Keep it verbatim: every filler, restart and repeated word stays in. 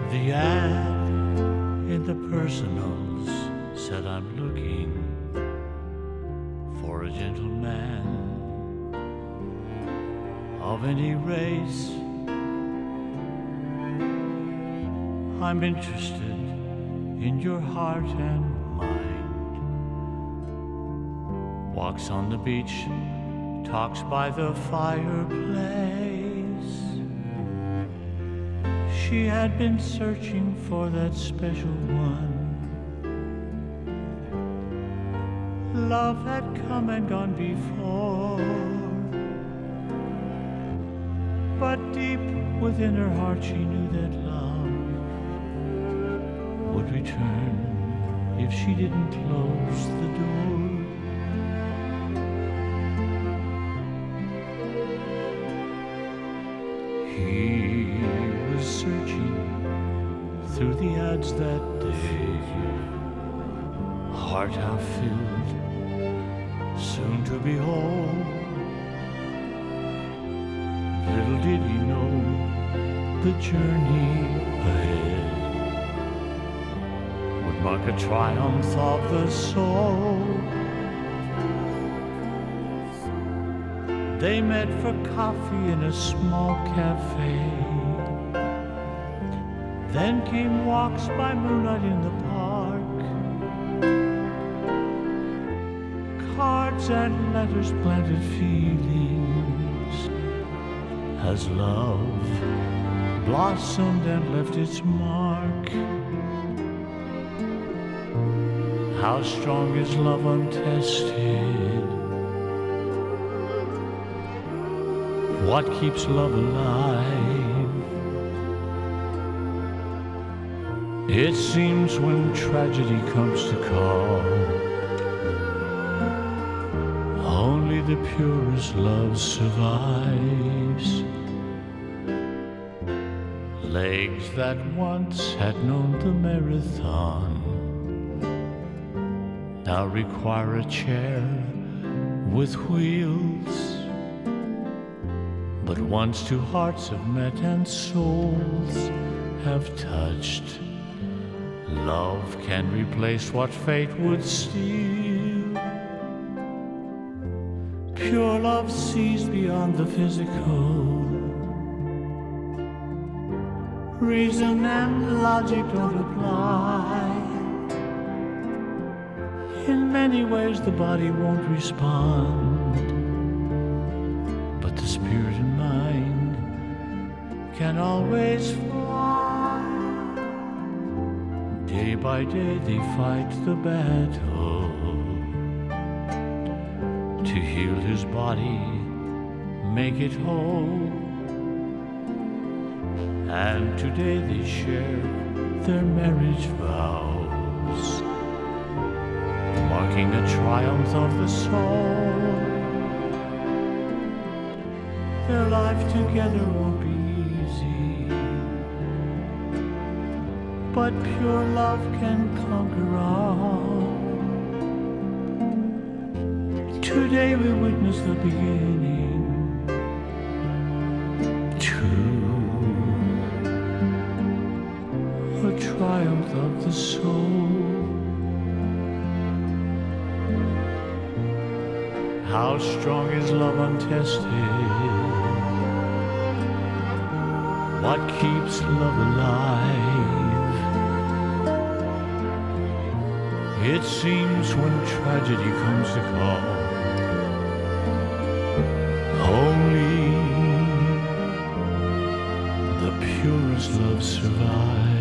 The ad in the personals said I'm looking for a gentleman of any race. I'm interested in your heart and mind. Walks on the beach, talks by the fireplace. She had been searching for that special one. Love had come and gone before, but deep within her heart she knew that love would return if she didn't close the door. He was searching through the ads that day, heart half filled, soon to behold. Little did he know the journey ahead would mark a triumph of the soul. They met for coffee in a small cafe. Then came walks by moonlight in the park. Cards and letters planted feelings as love blossomed and left its mark. How strong is love untested? What keeps love alive? It seems when tragedy comes to call, only the purest love survives. Legs that once had known the marathon now require a chair with wheels. But once two hearts have met and souls have touched, love can replace what fate would steal. Pure love sees beyond the physical. Reason and logic don't apply. In many ways the body won't respond, but the spirit and mind can always fly. Day by day they fight the battle to heal his body, make it whole. And today they share their marriage vows, marking a triumph of the soul. Their life together won't be easy, but pure love can conquer all. Today we witness the beginning to a triumph of the soul. How strong is love untested? What keeps love alive? It seems when tragedy comes to call, only the purest love survives.